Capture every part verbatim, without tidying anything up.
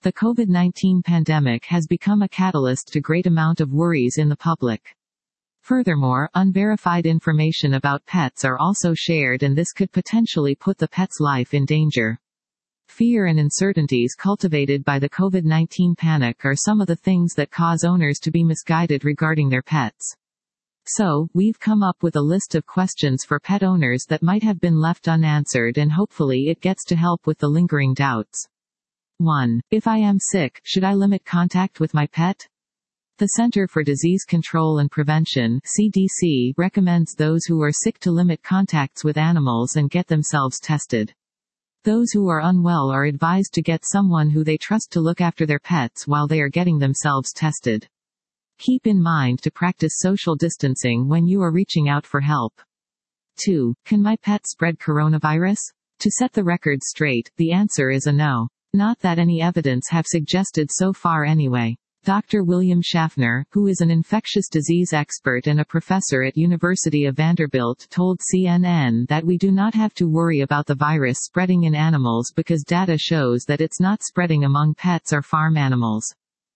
The COVID nineteen pandemic has become a catalyst to great amount of worries in the public. Furthermore, unverified information about pets are also shared, and this could potentially put the pet's life in danger. Fear and uncertainties cultivated by the COVID nineteen panic are some of the things that cause owners to be misguided regarding their pets. So, we've come up with a list of questions for pet owners that might have been left unanswered, and hopefully it gets to help with the lingering doubts. one. If I am sick, should I limit contact with my pet? The Center for Disease Control and Prevention (C D C) recommends those who are sick to limit contacts with animals and get themselves tested. Those who are unwell are advised to get someone who they trust to look after their pets while they are getting themselves tested. Keep in mind to practice social distancing when you are reaching out for help. two. Can my pet spread coronavirus? To set the record straight, the answer is a no. Not that any evidence have suggested so far anyway. Doctor William Schaffner, who is an infectious disease expert and a professor at University of Vanderbilt, told C N N that we do not have to worry about the virus spreading in animals because data shows that it's not spreading among pets or farm animals.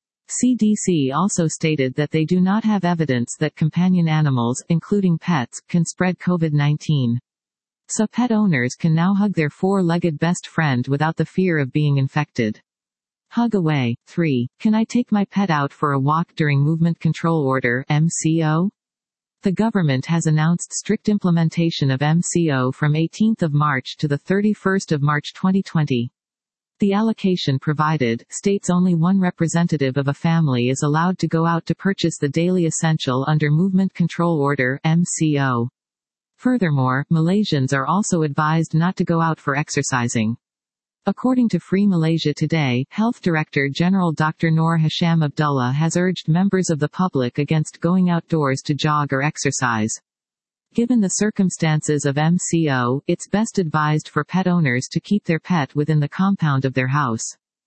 C D C also stated that they do not have evidence that companion animals, including pets, can spread COVID nineteen. So pet owners can now hug their four-legged best friend without the fear of being infected. Hug away. three. Can I take my pet out for a walk during Movement Control Order (M C O)? The government has announced strict implementation of M C O from eighteenth of March to the thirty-first of March twenty twenty. The allocation provided states only one representative of a family is allowed to go out to purchase the daily essential under Movement Control Order (M C O). Furthermore, Malaysians are also advised not to go out for exercising. According to Free Malaysia Today, Health Director General Doctor Noor Hisham Abdullah has urged members of the public against going outdoors to jog or exercise. Given the circumstances of M C O, it's best advised for pet owners to keep their pet within the compound of their house.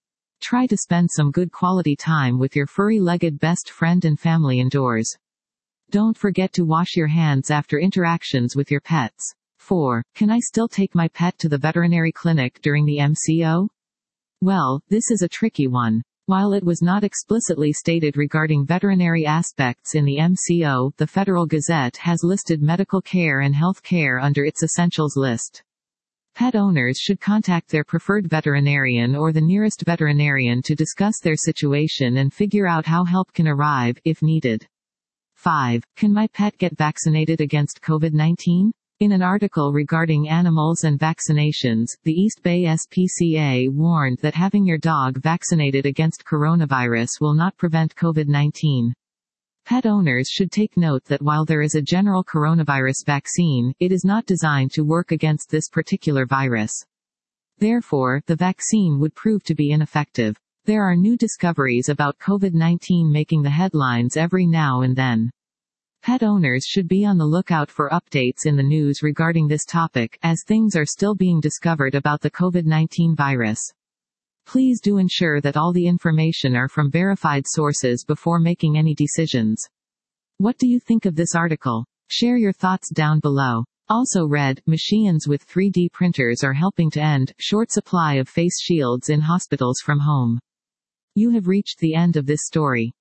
Try to spend some good quality time with your furry-legged best friend and family indoors. Don't forget to wash your hands after interactions with your pets. four. Can I still take my pet to the veterinary clinic during the M C O? Well, this is a tricky one. While it was not explicitly stated regarding veterinary aspects in the M C O, the Federal Gazette has listed medical care and health care under its essentials list. Pet owners should contact their preferred veterinarian or the nearest veterinarian to discuss their situation and figure out how help can arrive, if needed. five. Can my pet get vaccinated against COVID nineteen? In an article regarding animals and vaccinations, the East Bay S P C A warned that having your dog vaccinated against coronavirus will not prevent COVID nineteen. Pet owners should take note that while there is a general coronavirus vaccine, it is not designed to work against this particular virus. Therefore, the vaccine would prove to be ineffective. There are new discoveries about COVID nineteen making the headlines every now and then. Pet owners should be on the lookout for updates in the news regarding this topic, as things are still being discovered about the COVID nineteen virus. Please do ensure that all the information are from verified sources before making any decisions. What do you think of this article? Share your thoughts down below. Also read, machines with three D printers are helping to end short supply of face shields in hospitals from home. You have reached the end of this story.